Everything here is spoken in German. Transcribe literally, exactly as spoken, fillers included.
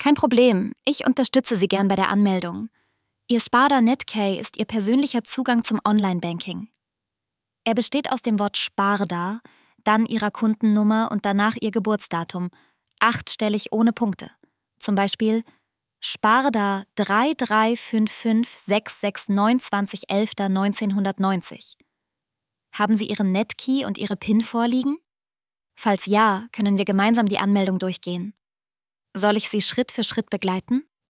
Kein Problem, ich unterstütze Sie gern bei der Anmeldung. Ihr Sparda Netkey ist Ihr persönlicher Zugang zum Online-Banking. Er besteht aus dem Wort Sparda, dann Ihrer Kundennummer und danach Ihr Geburtsdatum, achtstellig ohne Punkte. Zum Beispiel Sparda drei drei fünf fünf sechs sechs neun zwei eins eins neunzehnhundertneunzig. Haben Sie Ihren Netkey und Ihre PIN vorliegen? Falls ja, können wir gemeinsam die Anmeldung durchgehen. Soll ich Sie Schritt für Schritt begleiten?